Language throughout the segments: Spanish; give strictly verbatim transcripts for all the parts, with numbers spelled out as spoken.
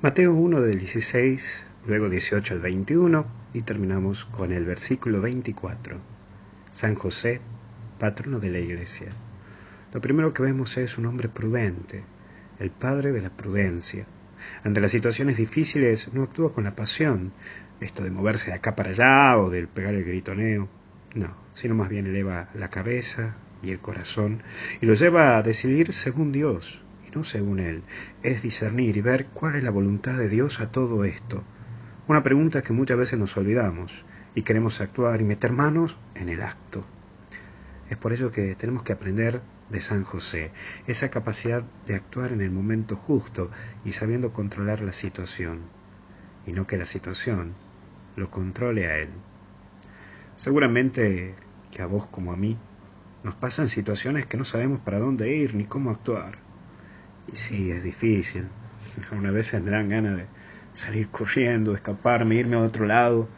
Mateo uno del dieciséis, luego dieciocho al veintiuno y terminamos con el versículo veinticuatro. San José, patrono de la Iglesia. Lo primero que vemos es un hombre prudente, el padre de la prudencia. Ante las situaciones difíciles no actúa con la pasión, esto de moverse de acá para allá o de pegar el gritoneo, no, sino más bien eleva la cabeza y el corazón y lo lleva a decidir según Dios y no según él. Es discernir y ver cuál es la voluntad de Dios a todo esto. Una pregunta que muchas veces nos olvidamos y queremos actuar y meter manos en el acto. Es por ello que tenemos que aprender de San José, esa capacidad de actuar en el momento justo y sabiendo controlar la situación, y no que la situación lo controle a él. Seguramente que a vos como a mí nos pasan situaciones que no sabemos para dónde ir ni cómo actuar. Y sí, es difícil. Algunas veces me dan ganas de salir corriendo, escaparme, irme a otro lado.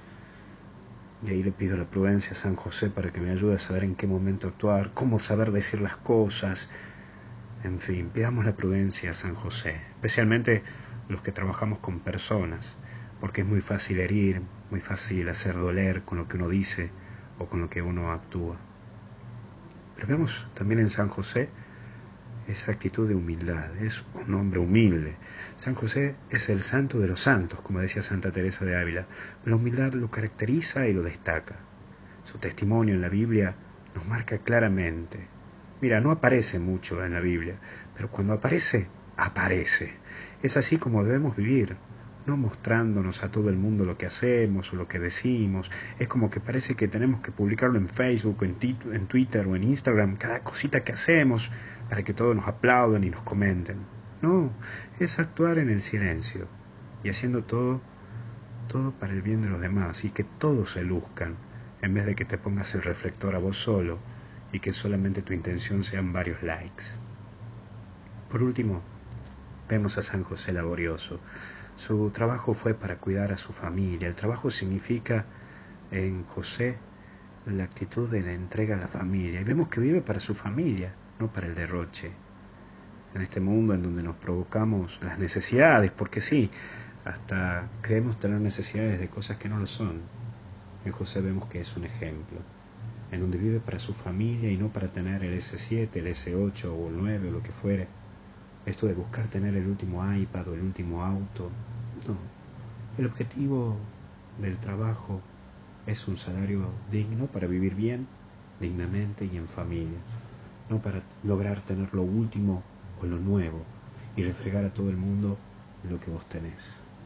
Y ahí le pido la prudencia a San José para que me ayude a saber en qué momento actuar, cómo saber decir las cosas. En fin, pidamos la prudencia a San José, especialmente los que trabajamos con personas, porque es muy fácil herir, muy fácil hacer doler con lo que uno dice o con lo que uno actúa. Pero vemos también en San José esa actitud de humildad, es un hombre humilde. San José es el santo de los santos, como decía Santa Teresa de Ávila. La humildad lo caracteriza y lo destaca. Su testimonio en la Biblia nos marca claramente. Mira, no aparece mucho en la Biblia, pero cuando aparece, aparece. Es así como debemos vivir, no mostrándonos a todo el mundo lo que hacemos o lo que decimos. Es como que parece que tenemos que publicarlo en Facebook, en, en Twitter o en Instagram, cada cosita que hacemos, para que todos nos aplaudan y nos comenten. No, es actuar en el silencio y haciendo todo, todo para el bien de los demás y que todos se luzcan, en vez de que te pongas el reflector a vos solo y que solamente tu intención sean varios likes. Por último, vemos a San José laborioso. Su trabajo fue para cuidar a su familia. El trabajo significa en José la actitud de la entrega a la familia. Y vemos que vive para su familia, no para el derroche. En este mundo en donde nos provocamos las necesidades, porque sí, hasta creemos tener necesidades de cosas que no lo son. En José vemos que es un ejemplo, en donde vive para su familia y no para tener el ese siete, el ese ocho o el nueve o lo que fuere. Esto de buscar tener el último iPad o el último auto, no. El objetivo del trabajo es un salario digno para vivir bien, dignamente y en familia, no para lograr tener lo último o lo nuevo y refregar a todo el mundo lo que vos tenés.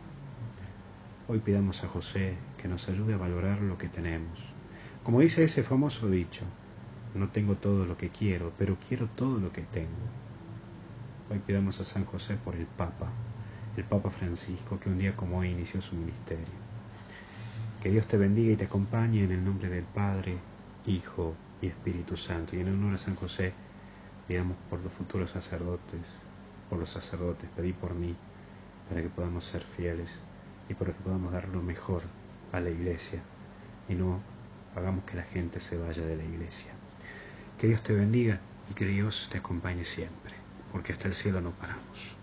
Hoy pidamos a José que nos ayude a valorar lo que tenemos. Como dice ese famoso dicho, no tengo todo lo que quiero, pero quiero todo lo que tengo. Hoy pidamos a San José por el Papa, el Papa Francisco, que un día como hoy inició su ministerio. Que Dios te bendiga y te acompañe en el nombre del Padre, Hijo y Espíritu Santo. Y en honor a San José, pidamos por los futuros sacerdotes, por los sacerdotes, pedí por mí, para que podamos ser fieles y para que podamos dar lo mejor a la Iglesia y no hagamos que la gente se vaya de la Iglesia. Que Dios te bendiga y que Dios te acompañe siempre, porque hasta el cielo no paramos.